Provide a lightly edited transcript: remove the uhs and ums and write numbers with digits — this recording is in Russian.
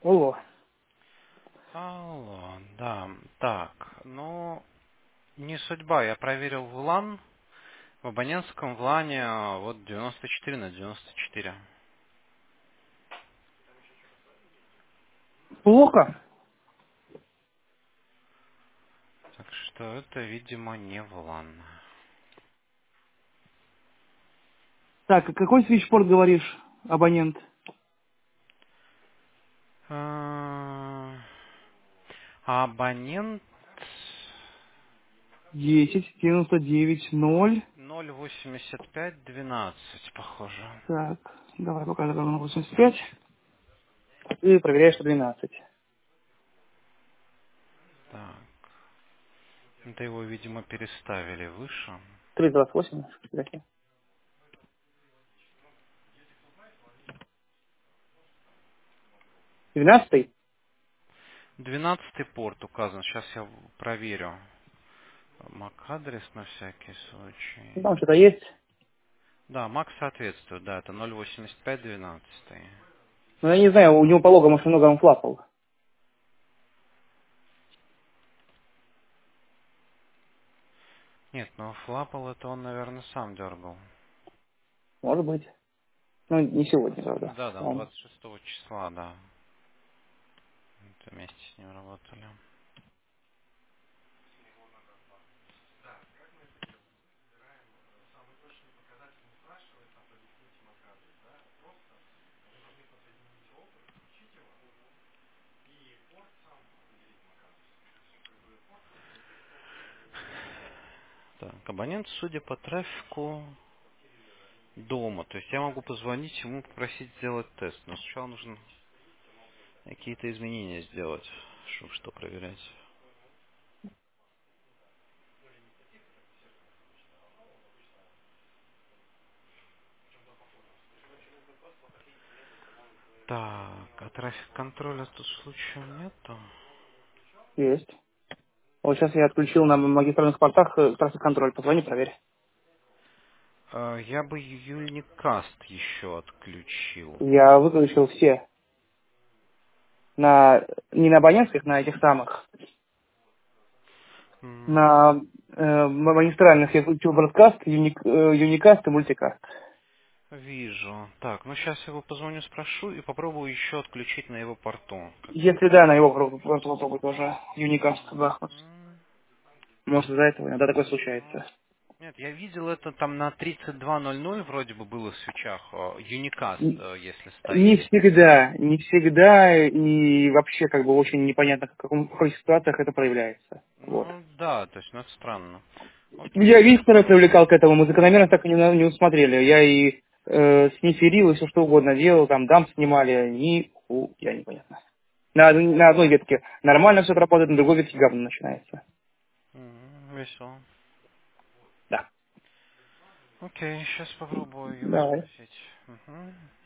Алло. Алло, да. Так, ну, не судьба. Я проверил в LAN. В абонентском в LAN вот 94 на 94. Плохо? Так что это, видимо, не в LAN. Так, а какой свитчпорт говоришь, абонент? Абонент 10 99 0. 08512, похоже. Так, давай показывай на 85. И проверяешь, что 12. Так, это его, видимо, переставили выше. 328. 12. 12 порт указан. Сейчас я проверю. MAC-адрес на всякий Ну, случай. там что-то есть. Да, MAC соответствует, да, это 08512. Но я не знаю, у него по логам очень много он флапал. Нет, ну флапал это он, наверное, сам дергал. Может быть. Ну, не сегодня, правда. Да, там По-моему. 26 числа, да. Это вместе с ним работали. Так, абонент, судя по трафику, дома. То есть я могу позвонить ему, попросить сделать тест. Но сначала нужно какие-то изменения сделать, чтобы что проверять. Так, а трафик контроля тут случаем нету? Есть. Вот сейчас я отключил на магистральных портах трафик контроль. Позвони, проверь. Я бы Юльникаст еще отключил. Я выключил все. На, не на абонентских, на этих самых. На магистральных я включил бродкаст, юникаст и мультикаст. Вижу. Так, ну сейчас я его позвоню, спрошу и попробую еще отключить на его порту. Если да, на его просто попробуй тоже юникаст бахнуть. М, Может, из-за этого иногда такое случается. Нет, я видел это там на 3200 вроде бы было в свечах. Unicast, Н- если Не стоит. всегда, не всегда, и вообще как бы очень непонятно, в каких ситуациях это проявляется. Вот. Ну да, то есть, ну это странно. Я Окей. Виктора привлекал к этому, мы закономерно так и не усмотрели. Я и сниферил, и все что угодно делал, там дам снимали, я непонятно. На одной ветке нормально все работает, на другой ветке говно начинается. Весело. Да. Окей, сейчас попробую его Давай. спросить. Мгм.